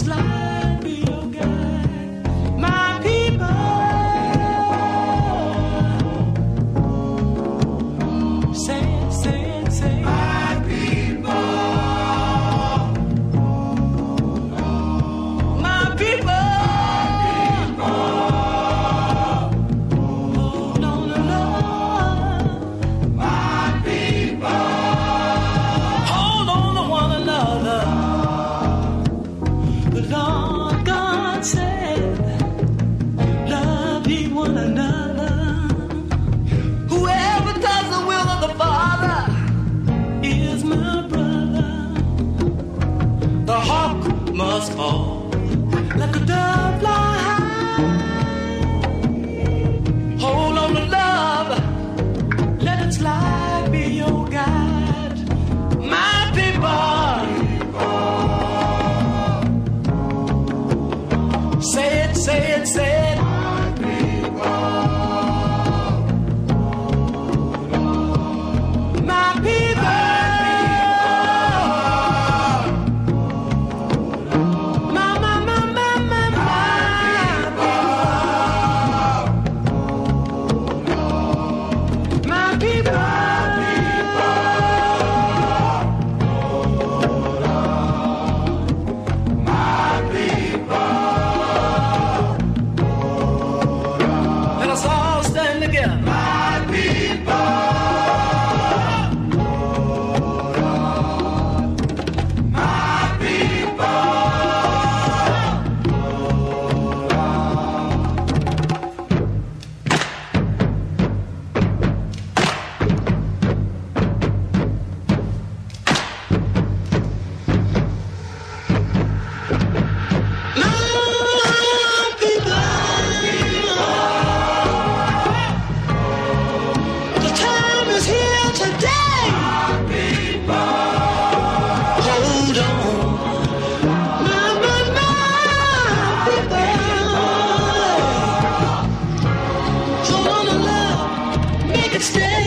light be your guide. My people, say it, say it, say it. My people, my people. Hold on to love. My people. Hold on to one another. The Lord God said, love ye one another. Whoever does the will of the Father is my brother. The hawk must fall like a dove fly high. Hold on to love. Let its light be your guide. My people. Say it, say it, say it. My people. My people. My people. Let us all stand together. My people. My people. The time is here today. Hold on. My people. Hold on to love. Make it stay.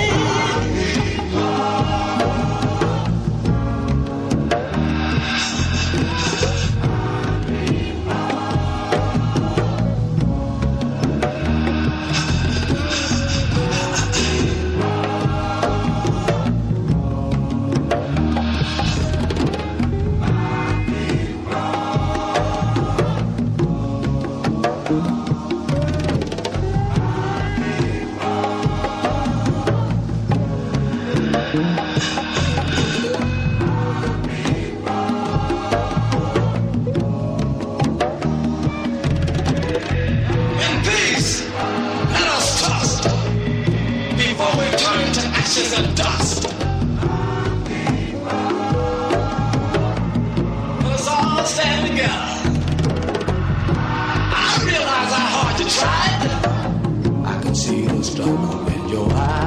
In peace, let us trust before we turn to ashes and dust. Let us all stand together. I realize how hard you tried. I can see the struggle in your eyes.